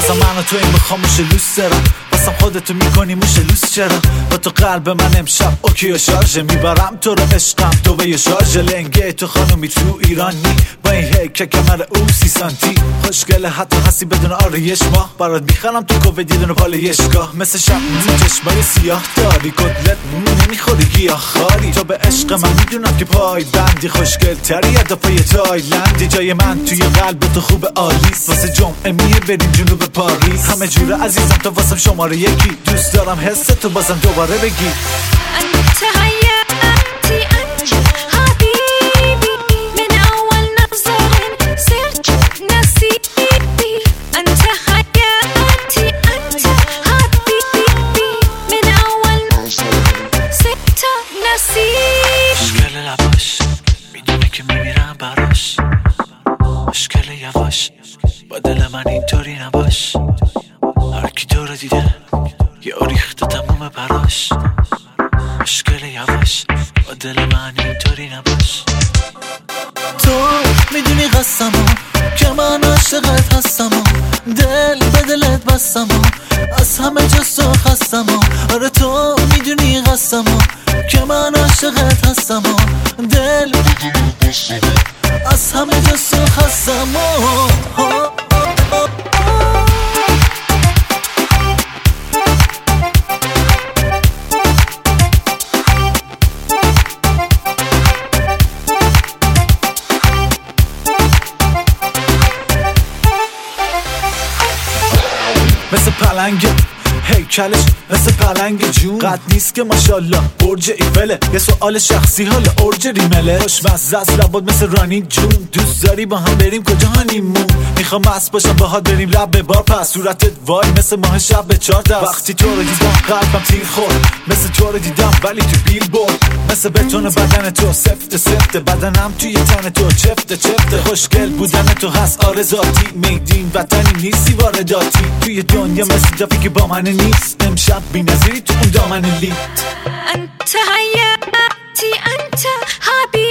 واسه من و تو این بخوام موش لوس دارم، واسم خودتو میکنی موش لوس چرا؟ با تو قلب من امشب اوکی و شارژه، میبرم تو رو عشقم تو به یه شارژ لنگه تو خانومی تو ایرانی با این هیکه کمر او 30 سانتی خوشگله حتی هستی بدون آرایش ما برات میخرم تو کوه دیدن پالیشگاه مثل شب تو چشمای سیاه داری کتلت نمیخوری گیاه خاری تو به عشق من میدونم که پای بندی خوشگل تری دفعه تایلندی جای من توی قلب تو خوب عالیست واسه جمعه میه بریم جنوب پاریس همه جوره عزیزم تو واسم شماره یکی دوست دارم حس تو بازم دوباره بگی انت حياتي انت حبيبي من اول نظر صرت نصيبي انت حياتي انت حبيبي من اول نظر صرت نصيبي مشکل لباش میدونه که میمیرم براش مشکل یواش با دل من اینطوری نباش هرکی تو رو دیده یه ریخته تموم براش مشکل یواش با دل من اینطوری نباش تو میدونی قسمو که من عاشقت هستم دل به دلت بستم از همه جز تو خستم آره تو میدونی قسمو که من عاشقت هستم دل از همه جز تو خستم مثل پلنگه هیکلش مثل پلنگ جون قد نیست که ماشالله برج ایفله یه سوال شخصی حالا اورج ریمله خوشمزه است لبات مثل رانی جون دوست داری با هم بریم کجا هانیمون میخوام مست باشم باهات بریم لب به بار پس صورتت وای مثل ماه شب به 4 دست وقتی تو رو دیدم قلبم تیر خورد مثل تو رو دیدم ولی تو بیل بورد مثل بتون بدن تو سفت سفته بدنم توی تن تو چفته چفته خوشگل بودن تو هست آرزاتی میدین وطنی نیستی وارداتی توی دنیا مثل دفعی که با من نیست امشب بی نظیری تو اون دامن لیت انت حياتي انت حبيبي